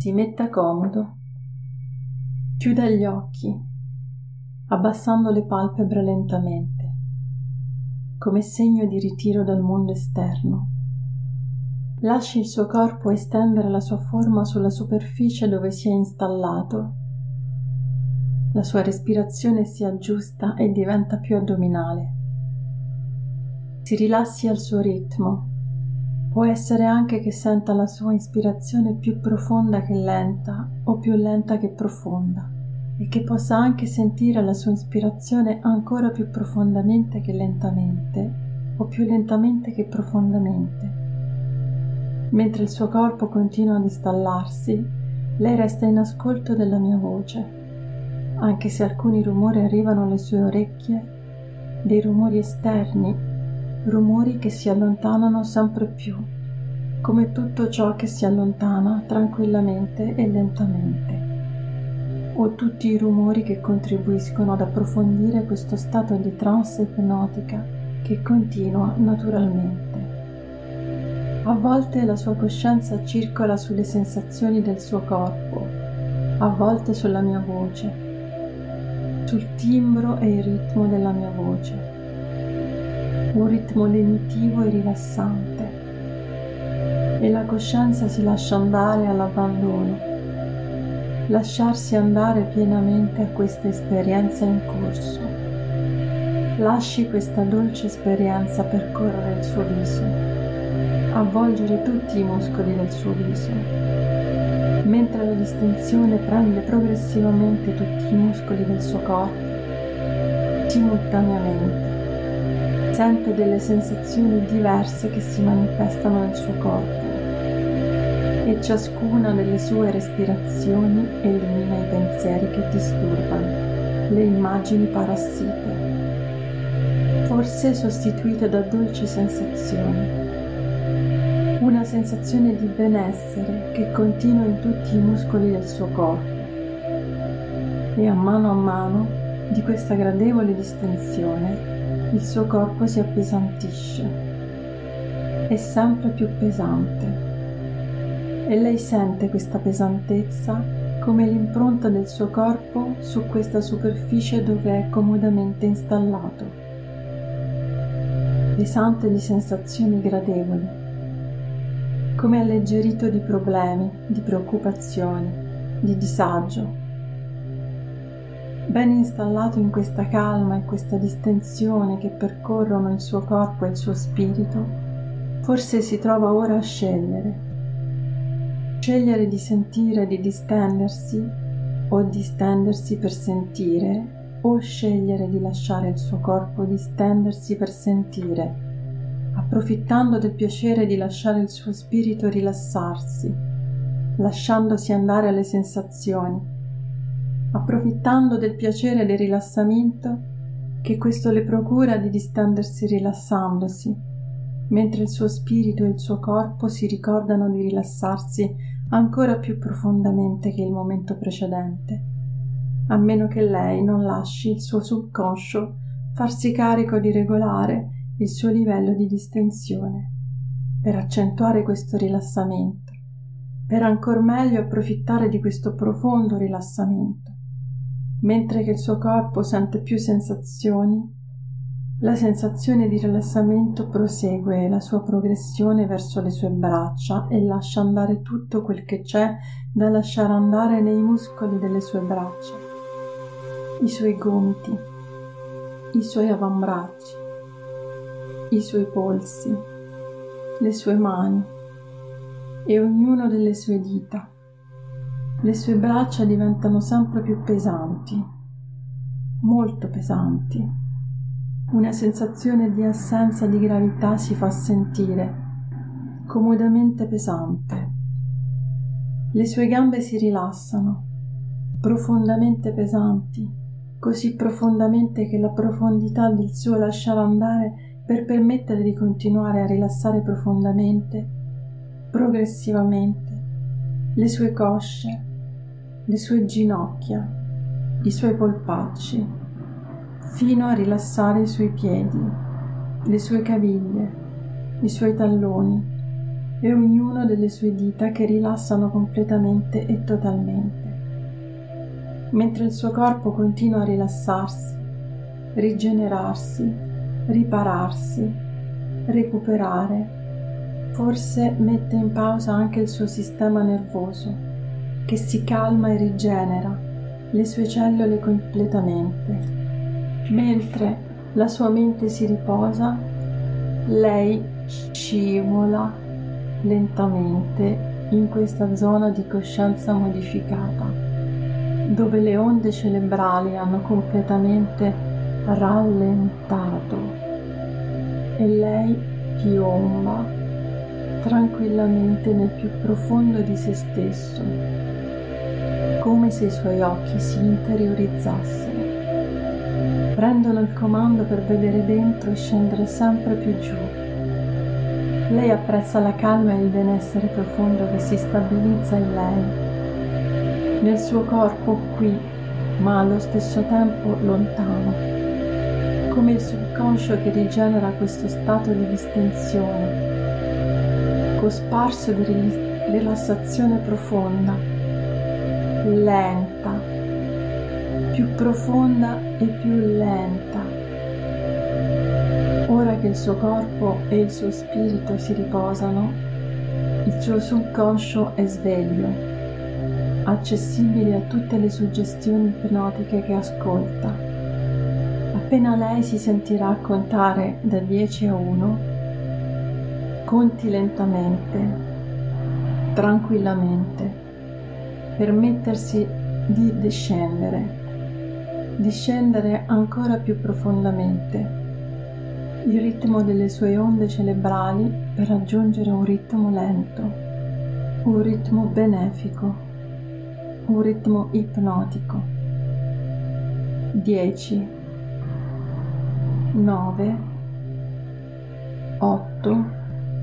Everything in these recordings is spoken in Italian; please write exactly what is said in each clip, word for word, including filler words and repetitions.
Si metta comodo, chiuda gli occhi, abbassando le palpebre lentamente, come segno di ritiro dal mondo esterno. Lasci il suo corpo estendere la sua forma sulla superficie dove si è installato. La sua respirazione si aggiusta e diventa più addominale. Si rilassi al suo ritmo. Può essere anche che senta la sua ispirazione più profonda che lenta o più lenta che profonda e che possa anche sentire la sua ispirazione ancora più profondamente che lentamente o più lentamente che profondamente. Mentre il suo corpo continua ad installarsi, lei resta in ascolto della mia voce, anche se alcuni rumori arrivano alle sue orecchie, dei rumori esterni, rumori che si allontanano sempre più, come tutto ciò che si allontana tranquillamente e lentamente, o tutti i rumori che contribuiscono ad approfondire questo stato di trance ipnotica che continua naturalmente. A volte la sua coscienza circola sulle sensazioni del suo corpo, a volte sulla mia voce, sul timbro e il ritmo della mia voce. Un ritmo lenitivo e rilassante, e la coscienza si lascia andare all'abbandono, lasciarsi andare pienamente a questa esperienza in corso. Lasci questa dolce esperienza percorrere il suo viso, avvolgere tutti i muscoli del suo viso, mentre la distensione prende progressivamente tutti i muscoli del suo corpo, simultaneamente. Sente delle sensazioni diverse che si manifestano nel suo corpo e ciascuna delle sue respirazioni elimina i pensieri che disturbano, le immagini parassite, forse sostituite da dolci sensazioni. Una sensazione di benessere che continua in tutti i muscoli del suo corpo e a mano a mano di questa gradevole distensione il suo corpo si appesantisce, è sempre più pesante e lei sente questa pesantezza come l'impronta del suo corpo su questa superficie dove è comodamente installato, pesante di sensazioni gradevoli, come alleggerito di problemi, di preoccupazioni, di disagio. Ben installato in questa calma e questa distensione che percorrono il suo corpo e il suo spirito, forse si trova ora a scegliere. Scegliere di sentire di distendersi o distendersi per sentire, o scegliere di lasciare il suo corpo distendersi per sentire, approfittando del piacere di lasciare il suo spirito rilassarsi, lasciandosi andare alle sensazioni, approfittando del piacere del rilassamento che questo le procura di distendersi rilassandosi, mentre il suo spirito e il suo corpo si ricordano di rilassarsi ancora più profondamente che il momento precedente, a meno che lei non lasci il suo subconscio farsi carico di regolare il suo livello di distensione, per accentuare questo rilassamento, per ancor meglio approfittare di questo profondo rilassamento. Mentre che il suo corpo sente più sensazioni, la sensazione di rilassamento prosegue la sua progressione verso le sue braccia e lascia andare tutto quel che c'è da lasciare andare nei muscoli delle sue braccia, i suoi gomiti, i suoi avambracci, i suoi polsi, le sue mani e ognuno delle sue dita. Le sue braccia diventano sempre più pesanti, molto pesanti. Una sensazione di assenza di gravità si fa sentire, comodamente pesante. Le sue gambe si rilassano, profondamente pesanti, così profondamente che la profondità del suo lasciare andare per permettere di continuare a rilassare profondamente, progressivamente, le sue cosce, le sue ginocchia, i suoi polpacci, fino a rilassare i suoi piedi, le sue caviglie, i suoi talloni, e ognuno delle sue dita che rilassano completamente e totalmente. Mentre il suo corpo continua a rilassarsi, rigenerarsi, ripararsi, recuperare, forse mette in pausa anche il suo sistema nervoso, che si calma e rigenera le sue cellule completamente. Mentre la sua mente si riposa, lei scivola lentamente in questa zona di coscienza modificata, dove le onde cerebrali hanno completamente rallentato e lei piomba tranquillamente nel più profondo di se stesso, come se i suoi occhi si interiorizzassero, prendono il comando per vedere dentro e scendere sempre più giù. Lei apprezza la calma e il benessere profondo che si stabilizza in lei, nel suo corpo qui, ma allo stesso tempo lontano, come il subconscio che rigenera questo stato di distensione, cosparso di rilassazione profonda, lenta, più profonda e più lenta. Ora che il suo corpo e il suo spirito si riposano, il suo subconscio è sveglio, accessibile a tutte le suggestioni ipnotiche che ascolta. Appena lei si sentirà contare da dieci a uno, conti lentamente, tranquillamente, per mettersi di discendere, discendere ancora più profondamente il ritmo delle sue onde cerebrali per raggiungere un ritmo lento, un ritmo benefico, un ritmo ipnotico. dieci, nove, otto,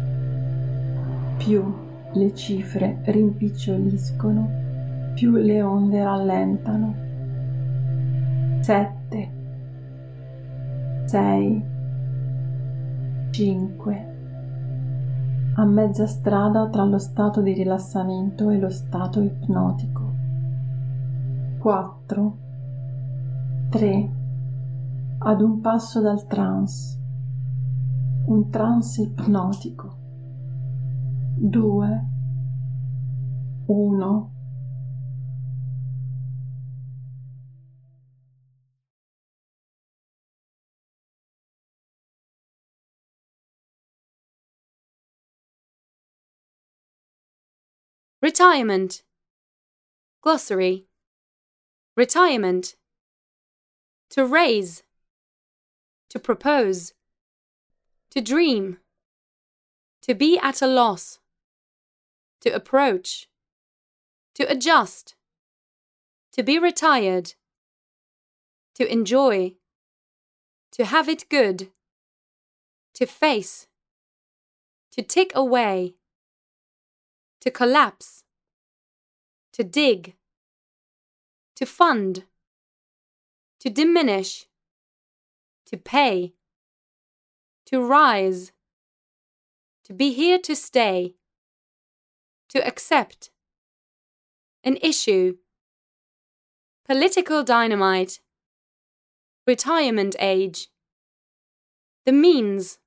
più le cifre rimpiccioliscono, più le onde rallentano. sette, sei, cinque. A mezza strada tra lo stato di rilassamento e lo stato ipnotico. quattro, tre. Ad un passo dal trance, un trance ipnotico. due, uno. Retirement. Glossary. Retirement. To raise. To propose. To dream. To be at a loss. To approach. To adjust. To be retired. To enjoy. To have it good. To face. To tick away. To collapse. To dig. To fund. To diminish. To pay. To rise. To be here to stay. To accept. An issue. Political dynamite. Retirement age. The means.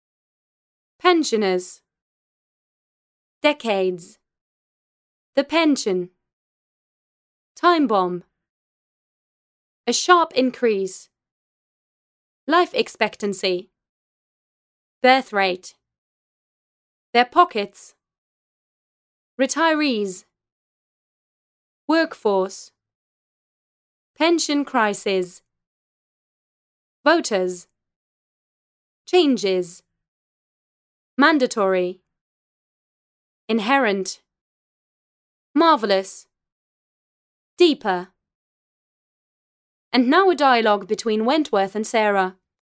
Pensioners. Decades. The pension. Time bomb. A sharp increase. Life expectancy. Birth rate. Their pockets. Retirees. Workforce. Pension crisis. Voters. Changes. Mandatory. Inherent. Marvelous. Deeper. And now a dialogue between Wentworth and Sarah.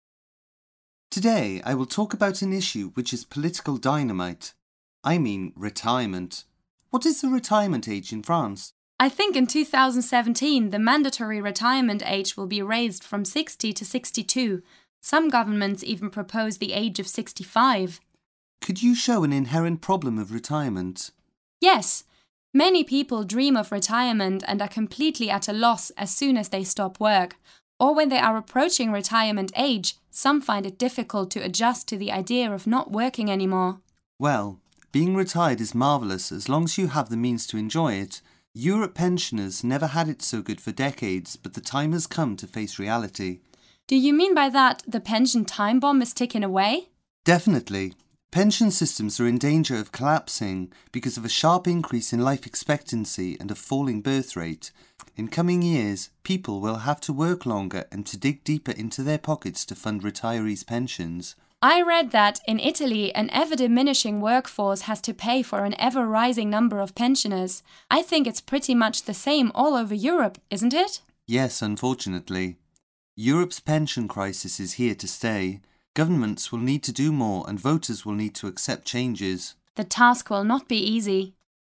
Today I will talk about an issue which is political dynamite. I mean retirement. What is the retirement age in France? I think in two thousand seventeen the mandatory retirement age will be raised from sixty to sixty-two. Some governments even propose the age of sixty-five. Could you show an inherent problem of retirement? Yes. Many people dream of retirement and are completely at a loss as soon as they stop work. Or when they are approaching retirement age, some find it difficult to adjust to the idea of not working anymore. Well, being retired is marvellous as long as you have the means to enjoy it. Europe pensioners never had it so good for decades, but the time has come to face reality. Do you mean by that the pension time bomb is ticking away? Definitely. Pension systems are in danger of collapsing because of a sharp increase in life expectancy and a falling birth rate. In coming years, people will have to work longer and to dig deeper into their pockets to fund retirees' pensions. I read that in Italy, an ever-diminishing workforce has to pay for an ever-rising number of pensioners. I think it's pretty much the same all over Europe, isn't it? Yes, unfortunately. Europe's pension crisis is here to stay. Governments will need to do more and voters will need to accept changes. The task will not be easy.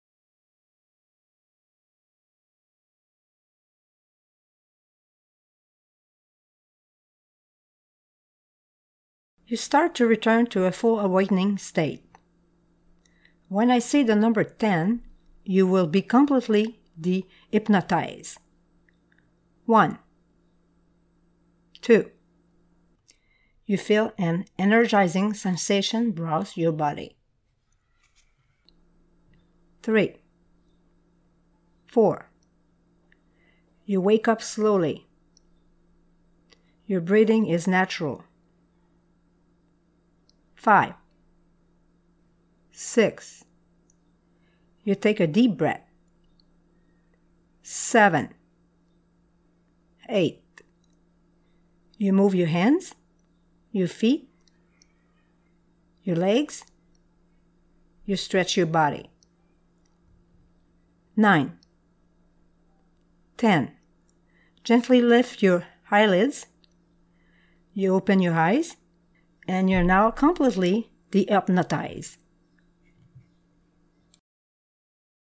You start to return to a full awakening state. When I say the number ten, you will be completely de-hypnotized. One. Two. You feel an energizing sensation browse your body. Three. Four. You wake up slowly. Your breathing is natural. Five. Six. You take a deep breath. Seven. Eight. You move your hands, your feet, your legs. You stretch your body. Nine. Ten. Gently lift your eyelids. You open your eyes. And you're now completely de-hypnotized.